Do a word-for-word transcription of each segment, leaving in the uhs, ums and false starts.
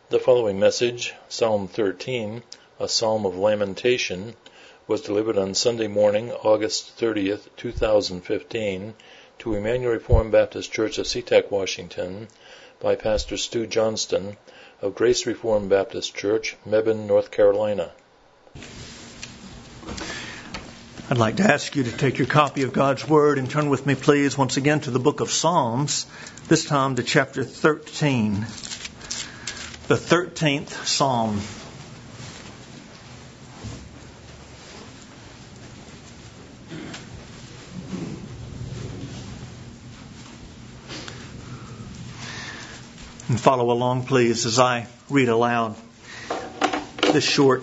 The following message, Psalm thirteen, a psalm of lamentation, was delivered on Sunday morning, August thirtieth, two thousand fifteen, to Emmanuel Reformed Baptist Church of SeaTac, Washington, by Pastor Stu Johnston of Grace Reformed Baptist Church, Mebane, North Carolina. I'd like to ask you to take your copy of God's Word and turn with me, please, once again to the book of Psalms, this time to chapter thirteen. The thirteenth Psalm. And follow along, please, as I read aloud this short,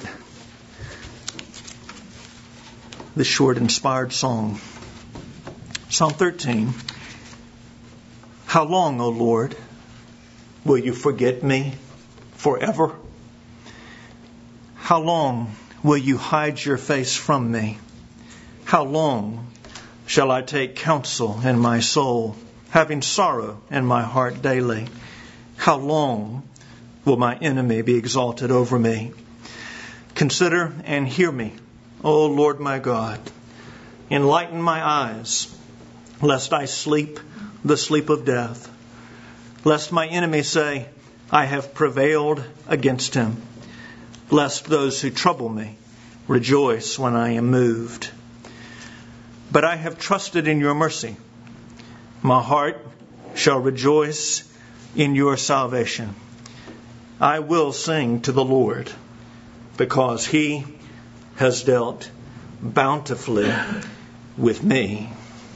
this short inspired song. Psalm thirteen. How long, O Lord, will you forget me? Forever? How long will you hide your face from me? How long shall I take counsel in my soul, having sorrow in my heart daily? How long will my enemy be exalted over me? Consider and hear me, O Lord my God. Enlighten my eyes, lest I sleep the sleep of death, lest my enemy say, I have prevailed against him, lest those who trouble me rejoice when I am moved. But I have trusted in your mercy. My heart shall rejoice in your salvation. I will sing to the Lord, because he has dealt bountifully with me.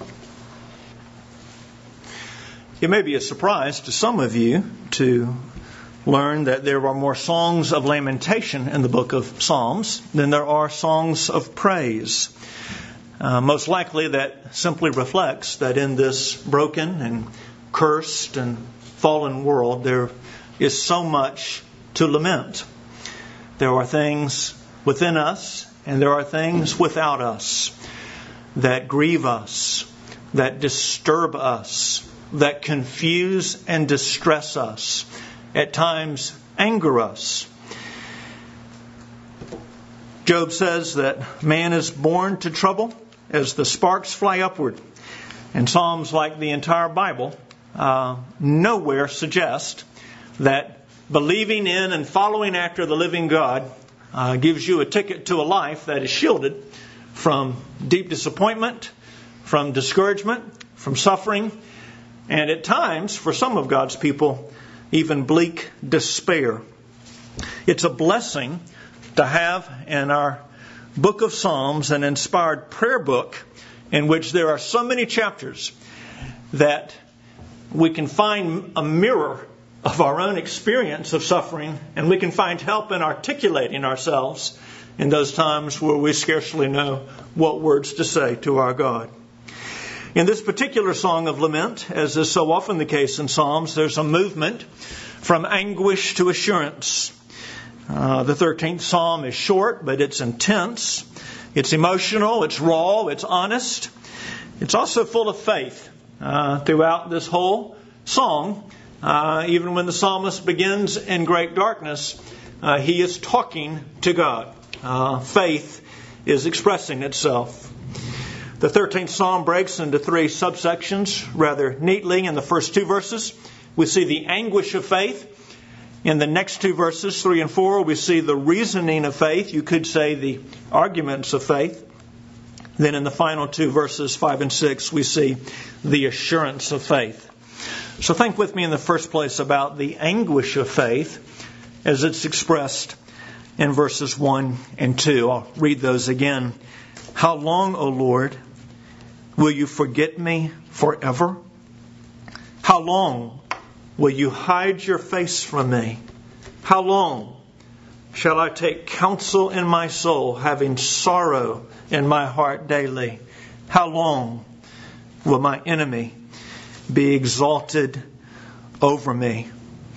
It may be a surprise to some of you to learn that there are more songs of lamentation in the book of Psalms than there are songs of praise. Uh, most likely that simply reflects that in this broken and cursed and fallen world there is so much to lament. There are things within us and there are things without us that grieve us, that disturb us, that confuse and distress us, at times anger us. Job says that man is born to trouble as the sparks fly upward. And Psalms, like the entire Bible, uh, nowhere suggest that believing in and following after the living God uh, gives you a ticket to a life that is shielded from deep disappointment, from discouragement, from suffering, and at times, for some of God's people, even bleak despair. It's a blessing to have in our book of Psalms an inspired prayer book in which there are so many chapters that we can find a mirror of our own experience of suffering, and we can find help in articulating ourselves in those times where we scarcely know what words to say to our God. In this particular song of lament, as is so often the case in Psalms, there's a movement from anguish to assurance. Uh, the thirteenth Psalm is short, but it's intense. It's emotional, it's raw, it's honest. It's also full of faith uh, throughout this whole song. Uh, even when the psalmist begins in great darkness, uh, he is talking to God. Uh, faith is expressing itself. The thirteenth Psalm breaks into three subsections rather neatly. In the first two verses, we see the anguish of faith. In the next two verses, three and four, we see the reasoning of faith. You could say the arguments of faith. Then in the final two verses, five and six, we see the assurance of faith. So think with me in the first place about the anguish of faith as it's expressed in verses one and two. I'll read those again. How long, O Lord, will you forget me forever? How long will you hide your face from me? How long shall I take counsel in my soul, having sorrow in my heart daily? How long will my enemy be exalted over me?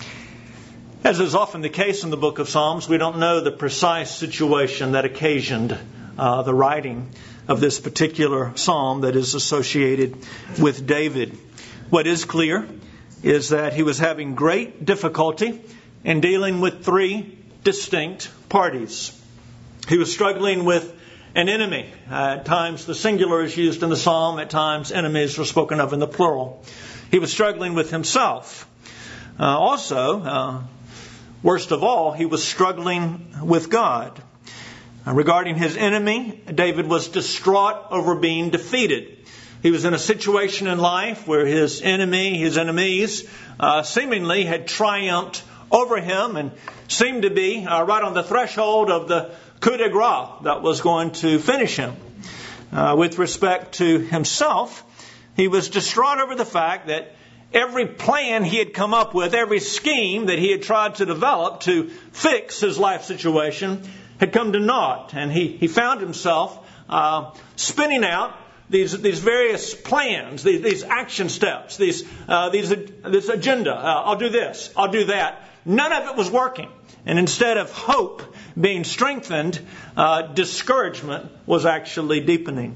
As is often the case in the book of Psalms, we don't know the precise situation that occasioned uh, the writing of this particular psalm that is associated with David. What is clear is that he was having great difficulty in dealing with three distinct parties. He was struggling with an enemy. Uh, at times the singular is used in the psalm. At times enemies are spoken of in the plural. He was struggling with himself. Uh, also, uh, worst of all, he was struggling with God. Uh, regarding his enemy, David was distraught over being defeated. He was in a situation in life where his enemy, his enemies, uh, seemingly had triumphed over him and seemed to be uh, right on the threshold of the coup de grace that was going to finish him. Uh, with respect to himself, he was distraught over the fact that every plan he had come up with, every scheme that he had tried to develop to fix his life situation had come to naught. And he, he found himself uh, spinning out these these various plans, these, these action steps, these uh, these this agenda. Uh, I'll do this, I'll do that. None of it was working. And instead of hope being strengthened, uh, discouragement was actually deepening.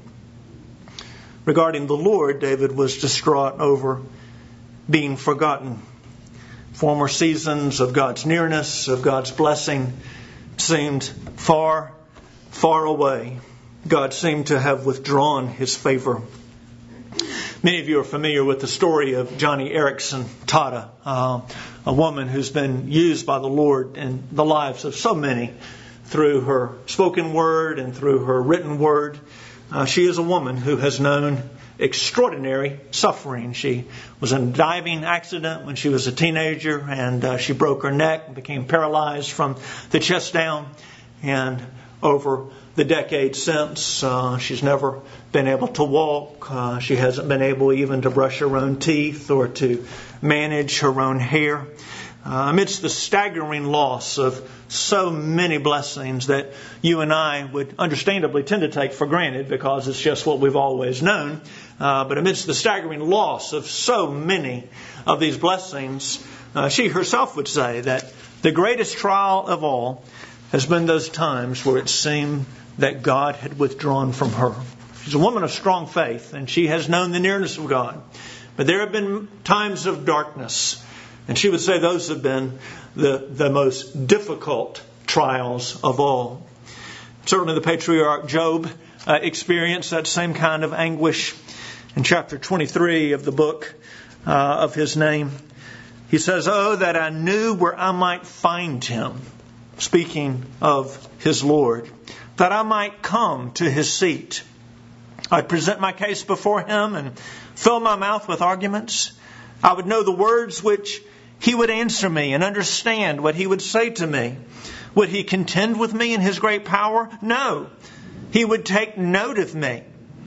Regarding the Lord, David was distraught over being forgotten. Former seasons of God's nearness, of God's blessing, seemed far, far away. God seemed to have withdrawn His favor. Many of you are familiar with the story of Joni Eareckson Tada, uh, a woman who's been used by the Lord in the lives of so many through her spoken word and through her written word. Uh, she is a woman who has known extraordinary suffering. She was in a diving accident when she was a teenager, and uh, she broke her neck and became paralyzed from the chest down. And over the decades since, uh, she's never been able to walk. Uh, she hasn't been able even to brush her own teeth or to manage her own hair. Uh, amidst the staggering loss of so many blessings that you and I would understandably tend to take for granted because it's just what we've always known. Uh, but amidst the staggering loss of so many of these blessings, uh, she herself would say that the greatest trial of all has been those times where it seemed that God had withdrawn from her. She's a woman of strong faith, and she has known the nearness of God. But there have been times of darkness, and she would say those have been the, the most difficult trials of all. Certainly the patriarch Job uh, experienced that same kind of anguish. In chapter twenty-three of the book uh, of his name, he says, "Oh, that I knew where I might find him," speaking of his Lord, "that I might come to his seat. I'd present my case before him and fill my mouth with arguments. I would know the words which he would answer me and understand what he would say to me. Would he contend with me in his great power? No, he would take note of me.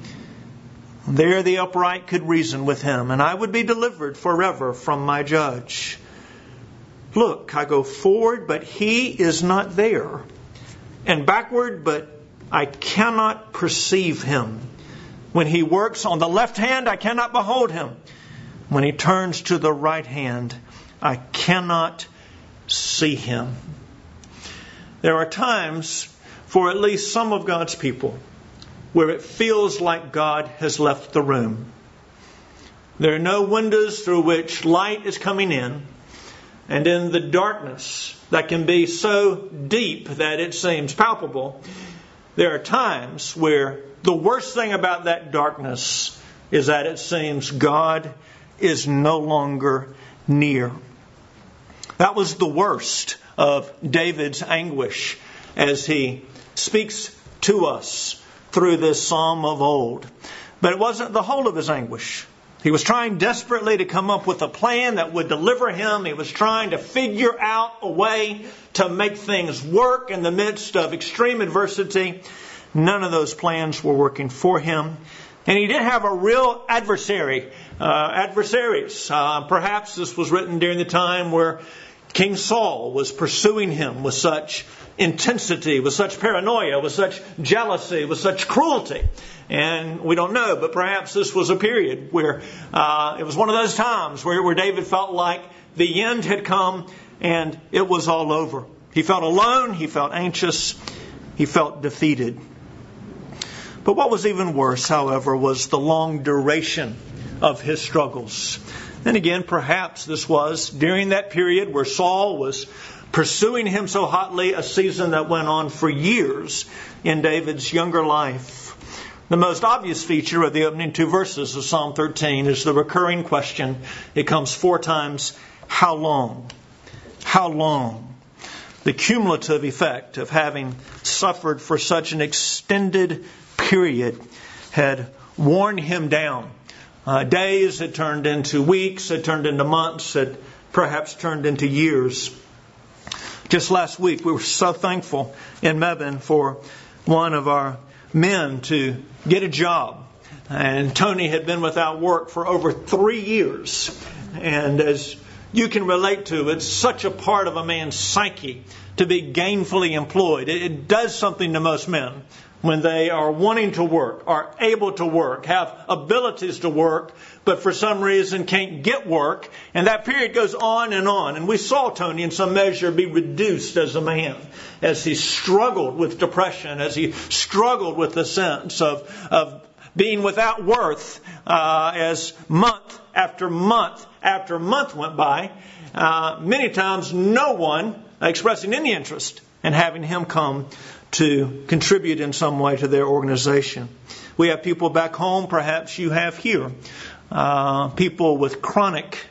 There the upright could reason with him, and I would be delivered forever from my judge. Look, I go forward, but he is not there, and backward, but I cannot perceive him. When he works on the left hand, I cannot behold him. When he turns to the right hand, I cannot see him." There are times for at least some of God's people where it feels like God has left the room. There are no windows through which light is coming in. And in the darkness that can be so deep that it seems palpable, there are times where the worst thing about that darkness is that it seems God is no longer near. That was the worst of David's anguish as he speaks to us through this psalm of old. But it wasn't the whole of his anguish. He was trying desperately to come up with a plan that would deliver him. He was trying to figure out a way to make things work in the midst of extreme adversity. None of those plans were working for him. And he did have a real adversary, uh, adversaries. Uh, perhaps this was written during the time where King Saul was pursuing him with such intensity, with such paranoia, with such jealousy, with such cruelty. And we don't know, but perhaps this was a period where uh, it was one of those times where, where David felt like the end had come and it was all over. He felt alone, he felt anxious, he felt defeated. But what was even worse, however, was the long duration of his struggles. And again, perhaps this was during that period where Saul was pursuing him so hotly, a season that went on for years in David's younger life. The most obvious feature of the opening two verses of Psalm thirteen is the recurring question. It comes four times. How long? How long? The cumulative effect of having suffered for such an extended period had worn him down. Uh, days had turned into weeks, had turned into months, had perhaps turned into years. Just last week, we were so thankful in Mebane for one of our men to get a job. And Tony had been without work for over three years. And as you can relate to, it's such a part of a man's psyche to be gainfully employed. It, it does something to most men when they are wanting to work, are able to work, have abilities to work, but for some reason can't get work. And that period goes on and on. And we saw Tony in some measure be reduced as a man as he struggled with depression, as he struggled with the sense of, of being without worth uh, as month after month after month went by. Uh, many times no one expressing any interest in having him come to contribute in some way to their organization. We have people back home, perhaps you have here, uh, people with chronic,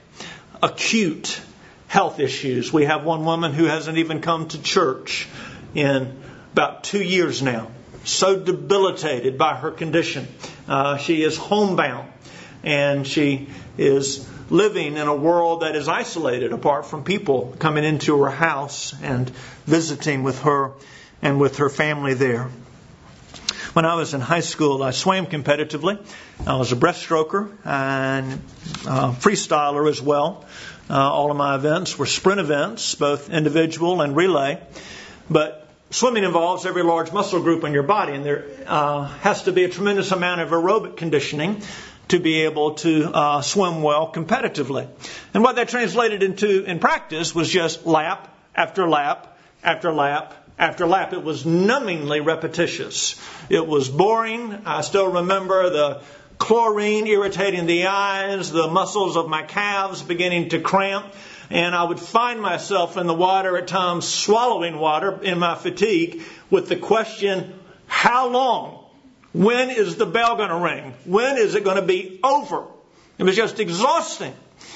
acute health issues. We have one woman who hasn't even come to church in about two years now, so debilitated by her condition. Uh, she is homebound, and she is living in a world that is isolated apart from people coming into her house and visiting with her and with her family there. When I was in high school, I swam competitively. I was a breaststroker and uh, freestyler as well. Uh, all of my events were sprint events, both individual and relay. But swimming involves every large muscle group in your body, and there uh, has to be a tremendous amount of aerobic conditioning to be able to uh, swim well competitively. And what that translated into in practice was just lap after lap after lap after lap. It was numbingly repetitious. It was boring. I still remember the chlorine irritating the eyes, the muscles of my calves beginning to cramp, and I would find myself in the water at times swallowing water in my fatigue with the question, how long? When is the bell going to ring? When is it going to be over? It was just exhausting.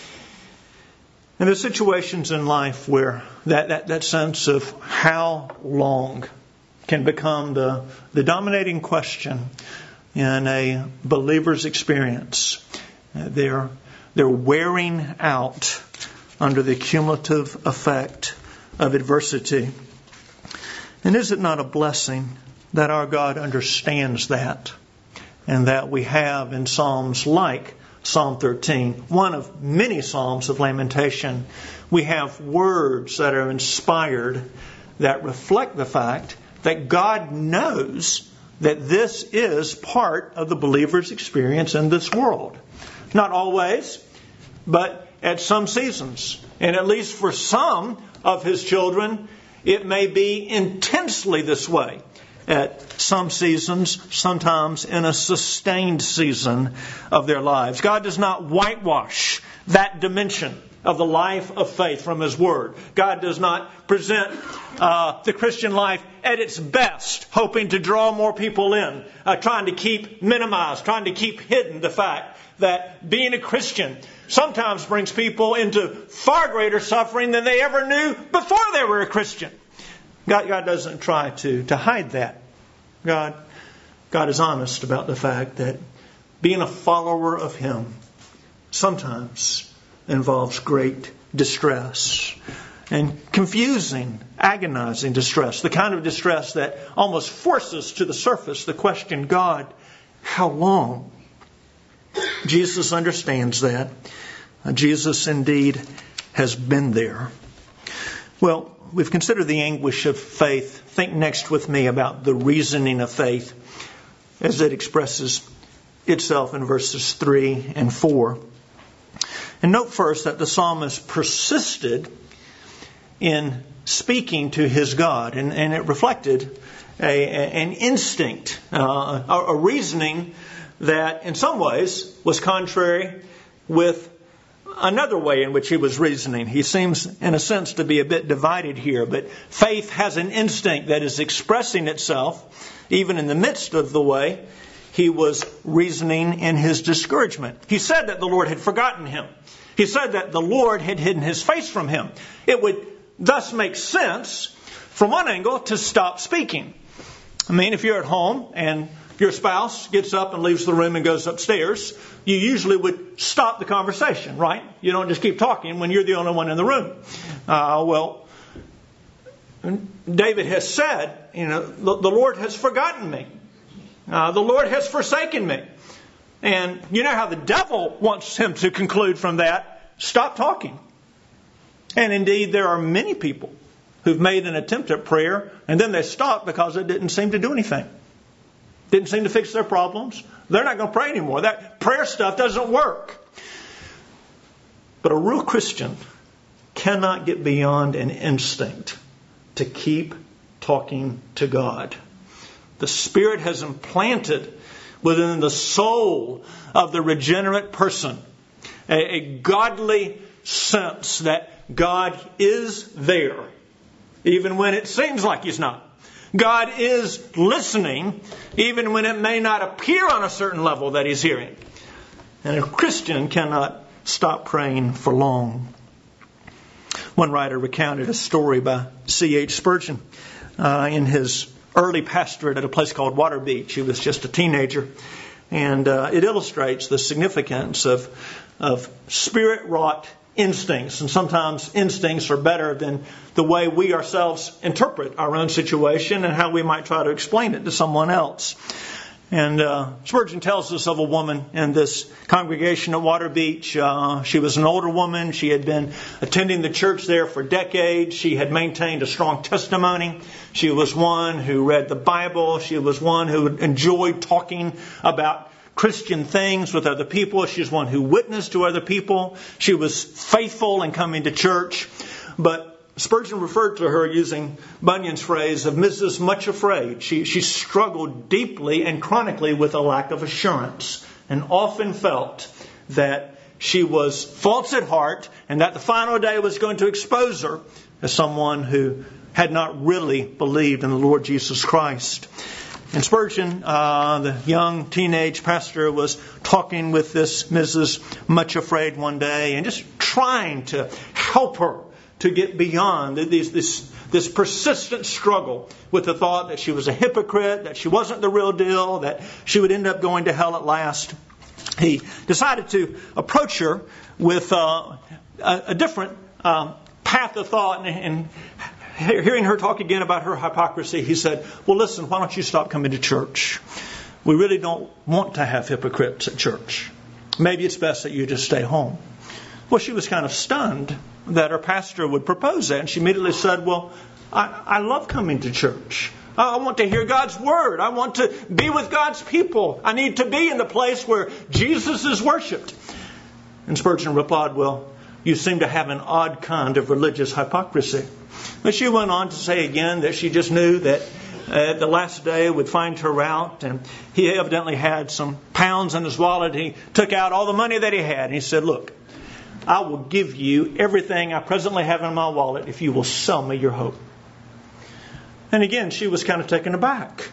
And there's situations in life where that, that, that sense of how long can become the, the dominating question in a believer's experience. They're, they're wearing out under the cumulative effect of adversity. And is it not a blessing that our God understands that, and that we have in Psalms like Psalm thirteen, one of many Psalms of lamentation, we have words that are inspired that reflect the fact that God knows that this is part of the believer's experience in this world. Not always, but at some seasons. And at least for some of His children, it may be intensely this way. At some seasons, sometimes in a sustained season of their lives. God does not whitewash that dimension of the life of faith from His Word. God does not present uh, the Christian life at its best, hoping to draw more people in, uh, trying to keep minimized, trying to keep hidden the fact that being a Christian sometimes brings people into far greater suffering than they ever knew before they were a Christian. God, God doesn't try to, to hide that. God, God is honest about the fact that being a follower of Him sometimes involves great distress and confusing, agonizing distress. The kind of distress that almost forces to the surface the question, God, how long? Jesus understands that. Jesus indeed has been there. Well, we've considered the anguish of faith. Think next with me about the reasoning of faith as it expresses itself in verses three and four. And note first that the psalmist persisted in speaking to his God, and, and it reflected a, a, an instinct, uh, a, a reasoning that in some ways was contrary with another way in which he was reasoning. He seems, in a sense, to be a bit divided here, but faith has an instinct that is expressing itself even in the midst of the way he was reasoning in his discouragement. He said that the Lord had forgotten him. He said that the Lord had hidden his face from him. It would thus make sense, from one angle, to stop speaking. I mean, if you're at home and your spouse gets up and leaves the room and goes upstairs, you usually would stop the conversation, right? You don't just keep talking when you're the only one in the room. Uh, well, David has said, you know, the, the Lord has forgotten me. Uh, the Lord has forsaken me. And you know how the devil wants him to conclude from that, stop talking. And indeed, there are many people who've made an attempt at prayer and then they stop because it didn't seem to do anything. Didn't seem to fix their problems. They're not going to pray anymore. That prayer stuff doesn't work. But a real Christian cannot get beyond an instinct to keep talking to God. The Spirit has implanted within the soul of the regenerate person a, a godly sense that God is there, even when it seems like He's not. God is listening, even when it may not appear on a certain level that He's hearing. And a Christian cannot stop praying for long. One writer recounted a story by C H Spurgeon uh, in his early pastorate at a place called Water Beach. He was just a teenager. And uh, it illustrates the significance of, of Spirit-wrought instincts. And sometimes instincts are better than the way we ourselves interpret our own situation and how we might try to explain it to someone else. And uh, Spurgeon tells us of a woman in this congregation at Water Beach. Uh, she was an older woman. She had been attending the church there for decades. She had maintained a strong testimony. She was one who read the Bible. She was one who enjoyed talking about Christian things with other people. She was one who witnessed to other people. She was faithful in coming to church. But Spurgeon referred to her using Bunyan's phrase of Missus Much Afraid. She, she struggled deeply and chronically with a lack of assurance and often felt that she was false at heart and that the final day was going to expose her as someone who had not really believed in the Lord Jesus Christ. And Spurgeon, uh, the young teenage pastor, was talking with this Missus Much Afraid one day and just trying to help her to get beyond this, this, this persistent struggle with the thought that she was a hypocrite, that she wasn't the real deal, that she would end up going to hell at last. He decided to approach her with uh, a, a different uh, path of thought, and, and hearing her talk again about her hypocrisy, he said, well, listen, why don't you stop coming to church? We really don't want to have hypocrites at church. Maybe it's best that you just stay home. Well, she was kind of stunned that her pastor would propose that. And she immediately said, well, I, I love coming to church. I want to hear God's Word. I want to be with God's people. I need to be in the place where Jesus is worshipped. And Spurgeon replied, well, you seem to have an odd kind of religious hypocrisy. But she went on to say again that she just knew that uh, the last day would find her out. And he evidently had some pounds in his wallet. He took out all the money that he had. And he said, look, I will give you everything I presently have in my wallet if you will sell me your hope. And again, she was kind of taken aback.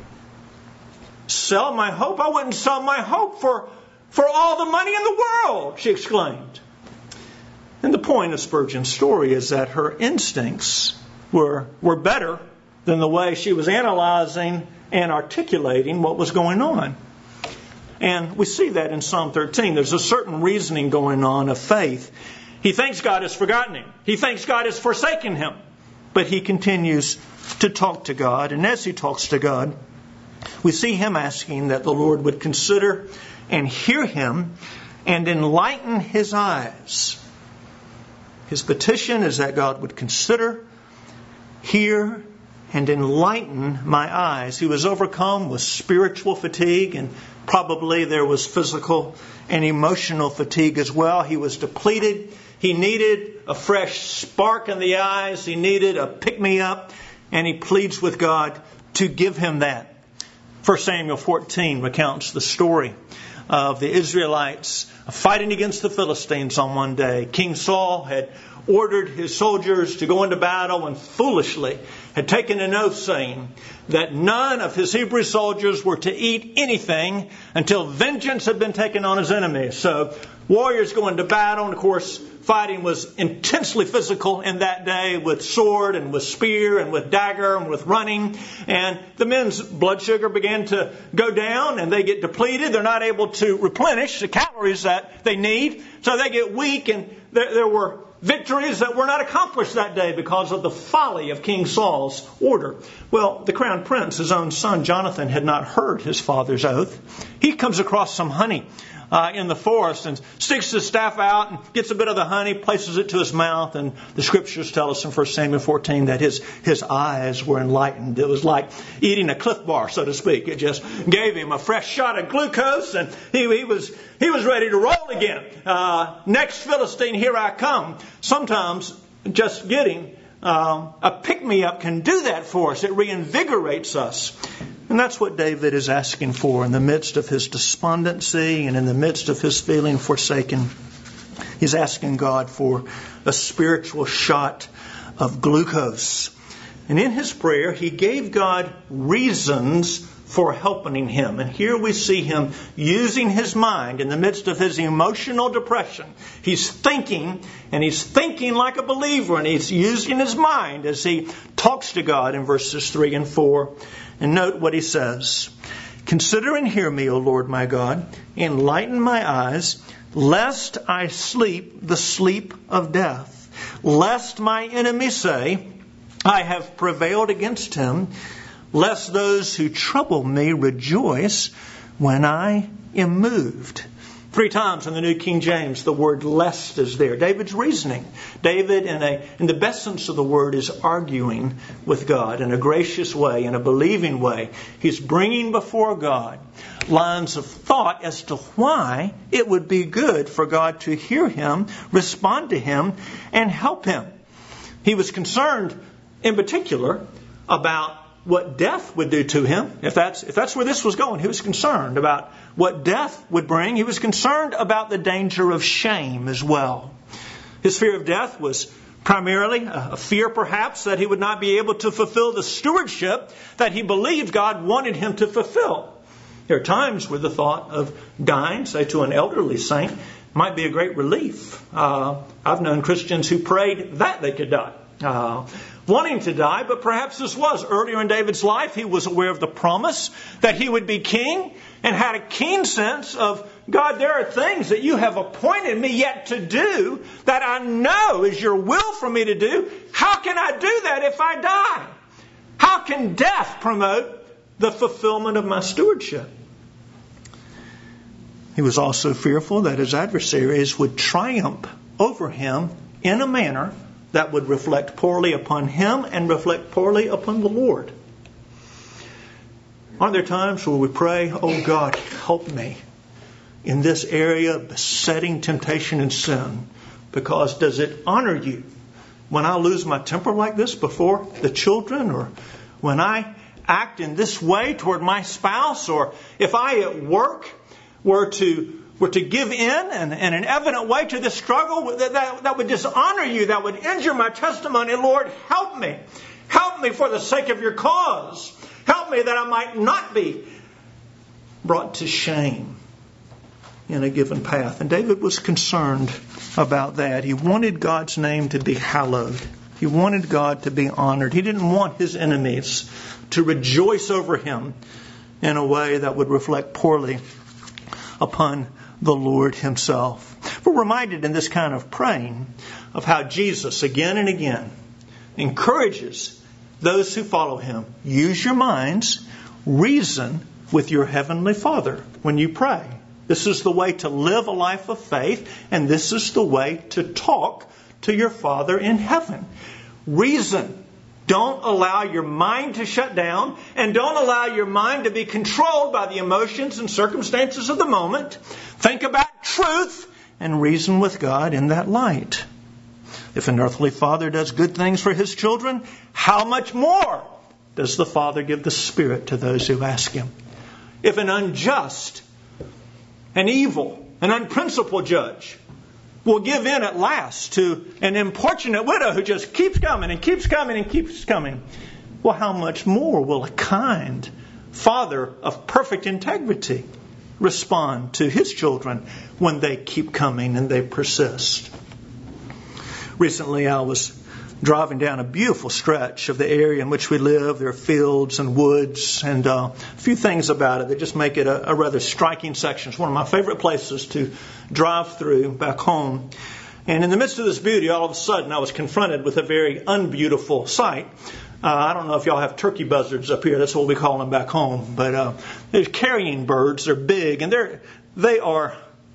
Sell my hope? I wouldn't sell my hope for, for all the money in the world, she exclaimed. And the point of Spurgeon's story is that her instincts were, were better than the way she was analyzing and articulating what was going on. And we see that in Psalm thirteen. There's a certain reasoning going on of faith. He thinks God has forgotten him. He thinks God has forsaken him. But he continues to talk to God. And as he talks to God, we see him asking that the Lord would consider and hear him and enlighten his eyes. His petition is that God would consider, hear, and enlighten my eyes. He was overcome with spiritual fatigue, and probably there was physical and emotional fatigue as well. He was depleted. He needed a fresh spark in the eyes. He needed a pick-me-up, and he pleads with God to give him that. First Samuel fourteen recounts the story of the Israelites fighting against the Philistines on one day. King Saul had ordered his soldiers to go into battle and foolishly had taken an oath saying that none of his Hebrew soldiers were to eat anything until vengeance had been taken on his enemies. So warriors go into battle, and of course fighting was intensely physical in that day, with sword and with spear and with dagger and with running. And the men's blood sugar began to go down and they get depleted. They're not able to replenish the calories that they need. So they get weak, and there, there were victories that were not accomplished that day because of the folly of King Saul's order. Well, the crown prince, his own son Jonathan, had not heard his father's oath. He comes across some honey Uh, in the forest and sticks his staff out and gets a bit of the honey, places it to his mouth, and the scriptures tell us in First Samuel fourteen that his his eyes were enlightened. It was like eating a Cliff Bar, so to speak. It just gave him a fresh shot of glucose, and he, he was he was ready to roll again. Uh, next Philistine, here I come. Sometimes just getting uh, a pick-me-up can do that for us. It reinvigorates us. And that's what David is asking for in the midst of his despondency and in the midst of his feeling forsaken. He's asking God for a spiritual shot of glucose. And in his prayer, he gave God reasons for helping him. And here we see him using his mind in the midst of his emotional depression. He's thinking, and he's thinking like a believer, and he's using his mind as he talks to God in verses three and four. And note what he says. Consider and hear me, O Lord my God. Enlighten my eyes, lest I sleep the sleep of death. Lest my enemies say, I have prevailed against him. Lest those who trouble me rejoice when I am moved. Three times in the New King James, the word lest is there. David's reasoning. David, in a in the best sense of the word, is arguing with God in a gracious way, in a believing way. He's bringing before God lines of thought as to why it would be good for God to hear him, respond to him, and help him. He was concerned, in particular, about what death would do to him. If that's if that's where this was going, he was concerned about what death would bring. He was concerned about the danger of shame as well. His fear of death was primarily a fear, perhaps, that he would not be able to fulfill the stewardship that he believed God wanted him to fulfill. There are times where the thought of dying, say to an elderly saint, might be a great relief. Uh, I've known Christians who prayed that they could die. Uh, wanting to die, but perhaps this was earlier in David's life. He was aware of the promise that he would be king and had a keen sense of, God, there are things that you have appointed me yet to do that I know is your will for me to do. How can I do that if I die? How can death promote the fulfillment of my stewardship? He was also fearful that his adversaries would triumph over him in a manner that would reflect poorly upon him and reflect poorly upon the Lord. Aren't there times where we pray, oh God, help me in this area of besetting temptation and sin? Because does it honor you when I lose my temper like this before the children, or when I act in this way toward my spouse, or if I at work were to were to give in in, in an evident way to this struggle that, that, that would dishonor you, that would injure my testimony. Lord, help me. Help me for the sake of your cause. Help me that I might not be brought to shame in a given path. And David was concerned about that. He wanted God's name to be hallowed. He wanted God to be honored. He didn't want his enemies to rejoice over him in a way that would reflect poorly upon the Lord himself. We're reminded in this kind of praying of how Jesus again and again encourages those who follow him. Use your minds, reason with your heavenly Father when you pray. This is the way to live a life of faith, and this is the way to talk to your Father in heaven. Reason. Don't allow your mind to shut down, and don't allow your mind to be controlled by the emotions and circumstances of the moment. Think about truth and reason with God in that light. If an earthly father does good things for his children, how much more does the Father give the Spirit to those who ask him? If an unjust an evil, an unprincipled judge will give in at last to an importunate widow who just keeps coming and keeps coming and keeps coming. Well, how much more will a kind Father of perfect integrity respond to His children when they keep coming and they persist? Recently, I was driving down a beautiful stretch of the area in which we live. There are fields and woods and uh, a few things about it that just make it a, a rather striking section. It's one of my favorite places to drive through back home. And in the midst of this beauty, all of a sudden, I was confronted with a very unbeautiful sight. Uh, I don't know if y'all have turkey buzzards up here. That's what we call them back home. But uh, they're carrying birds. They're big, and they're they are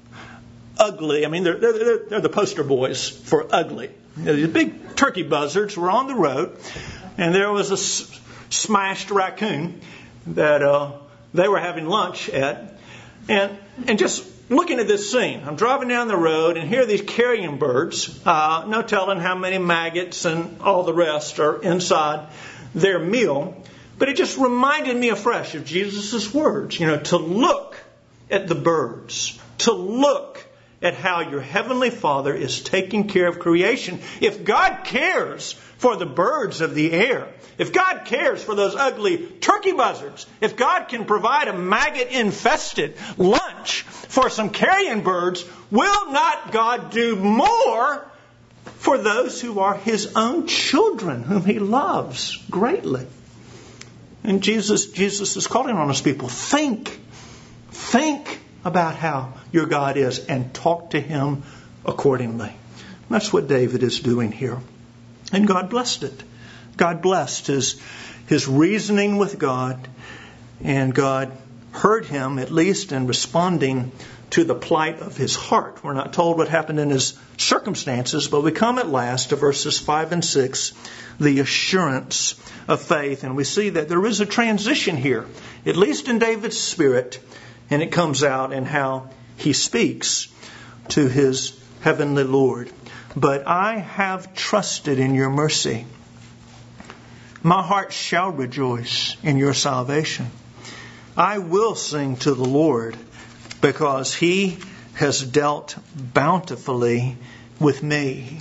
ugly. I mean, they're they're, they're the poster boys for ugly. These big turkey buzzards were on the road, and there was a s- smashed raccoon that uh, they were having lunch at. And and just looking at this scene, I'm driving down the road, and here are these carrion birds, uh, no telling how many maggots and all the rest are inside their meal. But it just reminded me afresh of Jesus' words, you know, to look at the birds, to look at how your Heavenly Father is taking care of creation. If God cares for the birds of the air, if God cares for those ugly turkey buzzards, if God can provide a maggot-infested lunch for some carrion birds, will not God do more for those who are His own children, whom He loves greatly? And Jesus, Jesus is calling on us people, think, think about how your God is and talk to Him accordingly. That's what David is doing here. And God blessed it. God blessed his, his reasoning with God, and God heard him, at least in responding to the plight of his heart. We're not told what happened in his circumstances, but we come at last to verses five and six, the assurance of faith. And we see that there is a transition here, at least in David's spirit, and it comes out in how he speaks to his heavenly Lord. But I have trusted in your mercy. My heart shall rejoice in your salvation. I will sing to the Lord because He has dealt bountifully with me.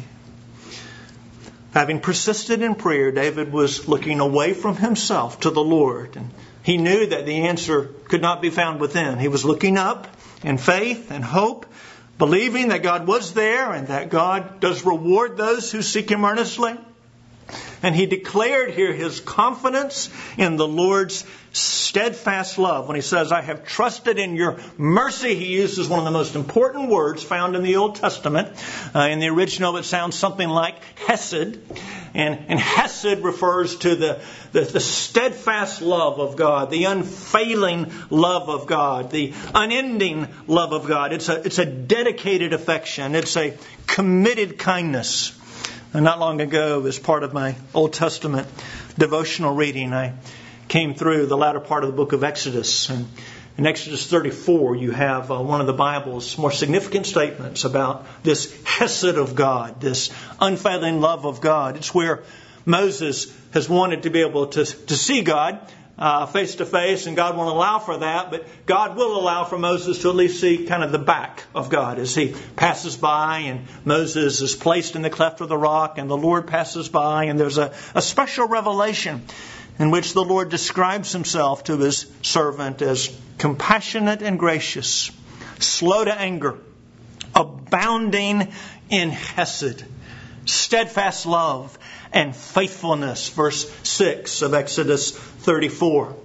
Having persisted in prayer, David was looking away from himself to the Lord. And he knew that the answer could not be found within. He was looking up in faith and hope, believing that God was there and that God does reward those who seek Him earnestly. And he declared here his confidence in the Lord's steadfast love. When he says, I have trusted in your mercy, he uses one of the most important words found in the Old Testament. Uh, in the original, it sounds something like hesed. And, and hesed refers to the, the, the steadfast love of God, the unfailing love of God, the unending love of God. It's a, it's a dedicated affection. It's a committed kindness. And not long ago, as part of my Old Testament devotional reading, I came through the latter part of the book of Exodus. And in Exodus thirty-four, you have uh, one of the Bible's more significant statements about this hesed of God, this unfailing love of God. It's where Moses has wanted to be able to, to see God uh, face to face, and God won't allow for that, but God will allow for Moses to at least see kind of the back of God as he passes by, and Moses is placed in the cleft of the rock, and the Lord passes by, and there's a, a special revelation in which the Lord describes Himself to His servant as compassionate and gracious, slow to anger, abounding in hesed, steadfast love, and faithfulness. Verse six of Exodus thirty-four.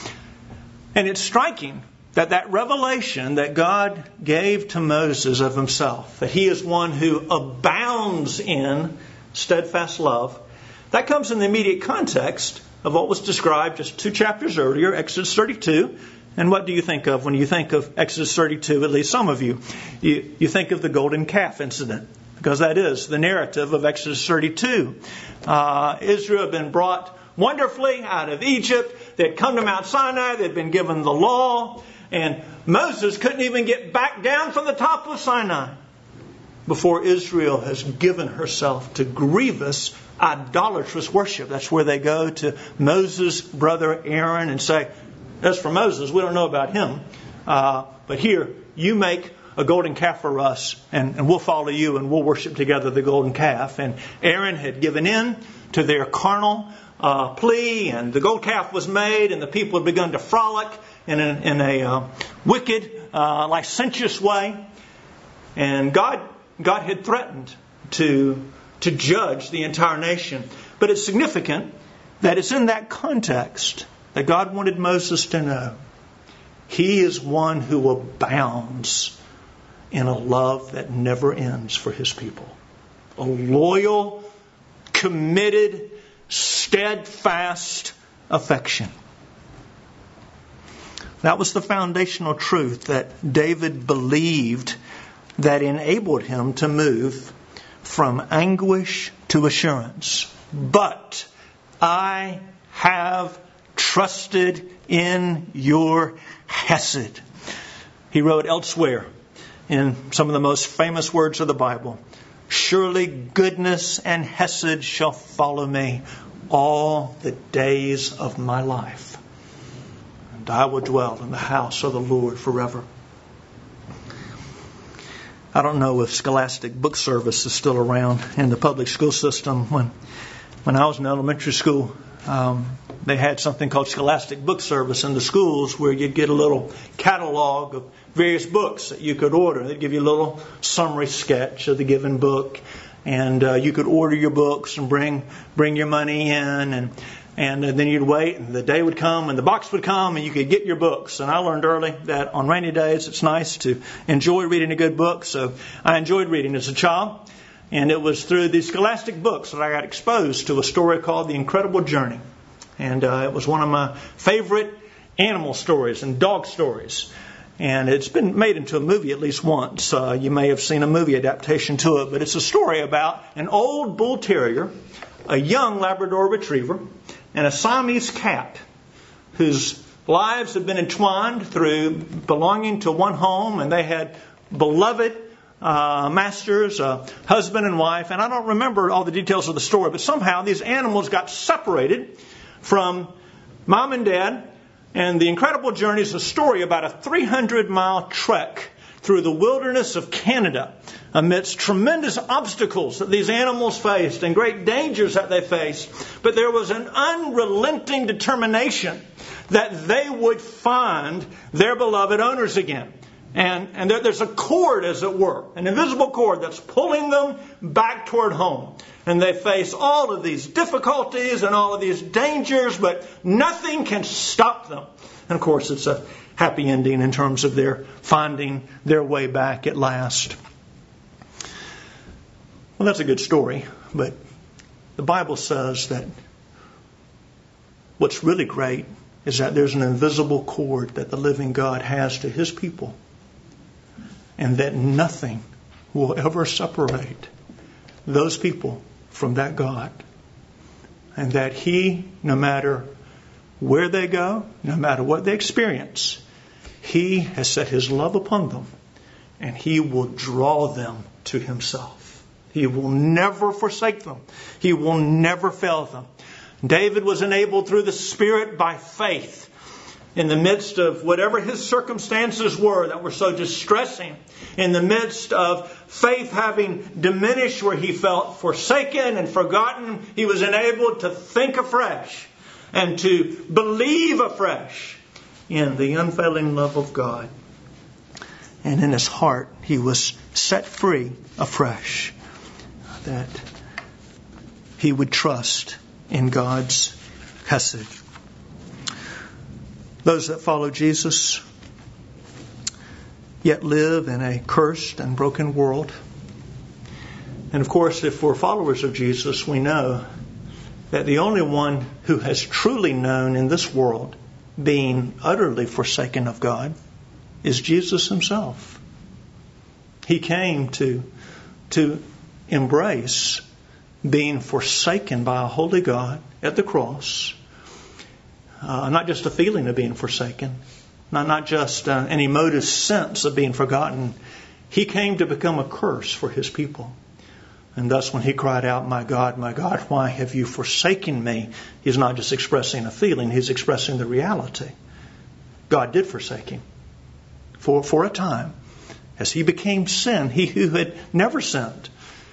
And it's striking that that revelation that God gave to Moses of Himself, that He is one who abounds in steadfast love, that comes in the immediate context of what was described just two chapters earlier, Exodus thirty-two. And what do you think of when you think of Exodus thirty-two, at least some of you? You, you think of the golden calf incident, because that is the narrative of Exodus thirty-two. Uh, Israel had been brought wonderfully out of Egypt. They had come to Mount Sinai. They had been given the law. And Moses couldn't even get back down from the top of Sinai before Israel has given herself to grievous, idolatrous worship. That's where they go to Moses' brother Aaron and say, as for Moses, we don't know about him. Uh, but here, you make a golden calf for us, and, and we'll follow you, and we'll worship together the golden calf. And Aaron had given in to their carnal uh, plea, and the gold calf was made, and the people had begun to frolic in a, in a uh, wicked, uh, licentious way. And God, God had threatened to, to judge the entire nation. But it's significant that it's in that context that God wanted Moses to know He is one who abounds in a love that never ends for His people. A loyal, committed, steadfast affection. That was the foundational truth that David believed that enabled him to move from anguish to assurance. But I have trusted in your hesed. He wrote elsewhere in some of the most famous words of the Bible, surely goodness and hesed shall follow me all the days of my life, and I will dwell in the house of the Lord forever. I don't know if Scholastic Book Service is still around in the public school system. When when I was in elementary school, um, they had something called Scholastic Book Service in the schools, where you'd get a little catalog of various books that you could order. They'd give you a little summary sketch of the given book, and uh, you could order your books and bring bring your money in, and and then you'd wait, and the day would come, and the box would come, and you could get your books. And I learned early that on rainy days it's nice to enjoy reading a good book, so I enjoyed reading as a child. And it was through these Scholastic books that I got exposed to a story called The Incredible Journey. And uh, it was one of my favorite animal stories and dog stories. And it's been made into a movie at least once. Uh, you may have seen a movie adaptation to it. But it's a story about an old bull terrier, a young Labrador retriever, and a Siamese cat whose lives have been entwined through belonging to one home. And they had beloved Uh, masters, uh, husband and wife, and I don't remember all the details of the story, but somehow these animals got separated from mom and dad, and The Incredible Journey is a story about a three hundred mile trek through the wilderness of Canada amidst tremendous obstacles that these animals faced and great dangers that they faced. But there was an unrelenting determination that they would find their beloved owners again. And, and there, there's a cord, as it were, an invisible cord that's pulling them back toward home. And they face all of these difficulties and all of these dangers, but nothing can stop them. And of course, it's a happy ending in terms of their finding their way back at last. Well, that's a good story, but the Bible says that what's really great is that there's an invisible cord that the living God has to His people. And that nothing will ever separate those people from that God. And that He, no matter where they go, no matter what they experience, He has set His love upon them. And He will draw them to Himself. He will never forsake them. He will never fail them. David was enabled through the Spirit by faith, in the midst of whatever his circumstances were that were so distressing, in the midst of faith having diminished where he felt forsaken and forgotten, he was enabled to think afresh and to believe afresh in the unfailing love of God. And in his heart, he was set free afresh, that he would trust in God's hesed. Those that follow Jesus yet live in a cursed and broken world. And of course, if we're followers of Jesus, we know that the only one who has truly known in this world being utterly forsaken of God is Jesus Himself. He came to, to embrace being forsaken by a holy God at the cross. Uh, not just a feeling of being forsaken, not, not just uh, an emotive sense of being forgotten. He came to become a curse for His people. And thus when He cried out, "My God, my God, why have you forsaken me?" He's not just expressing a feeling, He's expressing the reality. God did forsake Him. for, for a time, as he became sin, he who had never sinned.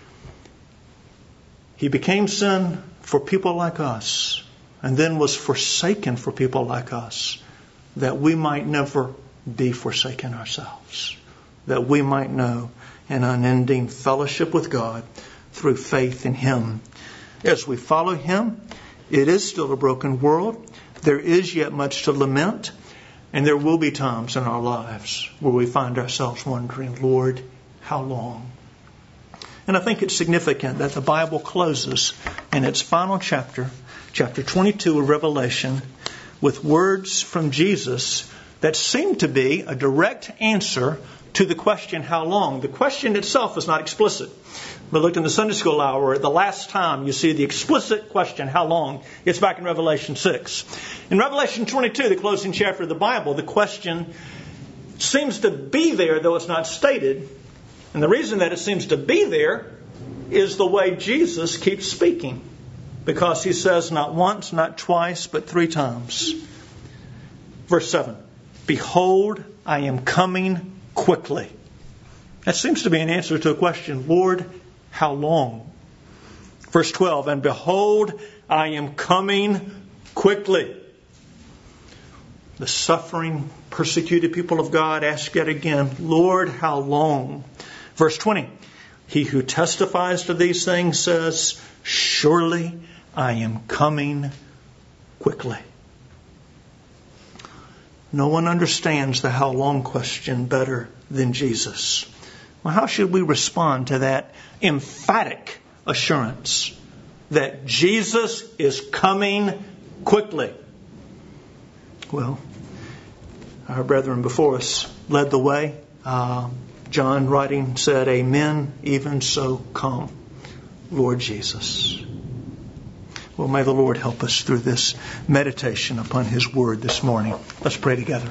He became sin for people like us, and then was forsaken for people like us, that we might never be forsaken ourselves, that we might know an unending fellowship with God through faith in him. As we follow him, it is still a broken world. There is yet much to lament, and there will be times in our lives where we find ourselves wondering, Lord, how long? And I think it's significant that the Bible closes in its final chapter, chapter twenty-two of Revelation, with words from Jesus that seem to be a direct answer to the question, how long? The question itself is not explicit. We looked in the Sunday school hour, the last time you see the explicit question, how long? It's back in Revelation six. In Revelation twenty-two, the closing chapter of the Bible, the question seems to be there, though it's not stated. And the reason that it seems to be there is the way Jesus keeps speaking. Because he says not once, not twice, but three times. Verse seven, behold, I am coming quickly. That seems to be an answer to a question, Lord, how long? Verse twelve, and behold, I am coming quickly. The suffering, persecuted people of God ask yet again, Lord, how long? Verse twenty, he who testifies to these things says, surely I am coming quickly. No one understands the how long question better than Jesus. Well, how should we respond to that emphatic assurance that Jesus is coming quickly? Well, our brethren before us led the way. Uh, John writing said, amen, even so come, Lord Jesus. Well, may the Lord help us through this meditation upon his word this morning. Let's pray together.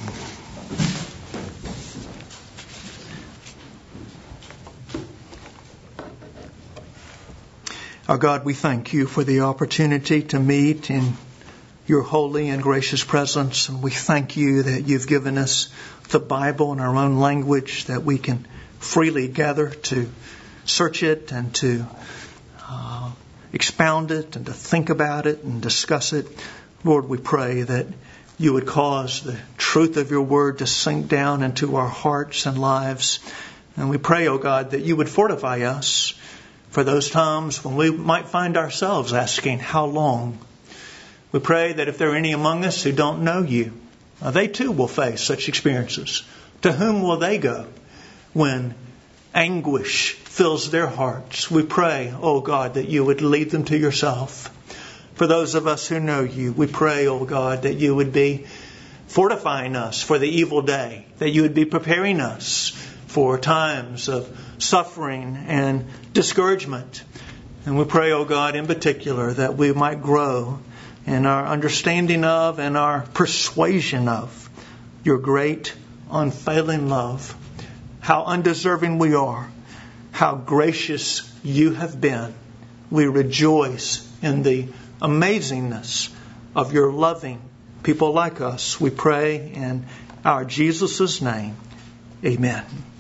Our God, we thank you for the opportunity to meet in your holy and gracious presence. And we thank you that you've given us the Bible in our own language, that we can freely gather to search it and to uh, expound it and to think about it and discuss it. Lord, we pray that you would cause the truth of your word to sink down into our hearts and lives. And we pray, oh God, that you would fortify us for those times when we might find ourselves asking, how long? We pray that if there are any among us who don't know you, uh, they too will face such experiences. To whom will they go when anguish fills their hearts? We pray, oh God, that you would lead them to yourself. For those of us who know you, we pray, oh God, that you would be fortifying us for the evil day, that you would be preparing us for times of suffering and discouragement. And we pray, oh God, in particular, that we might grow in our understanding of and our persuasion of your great, unfailing love. How undeserving we are. How gracious you have been. We rejoice in the amazingness of your loving people like us. We pray in our Jesus' name. Amen.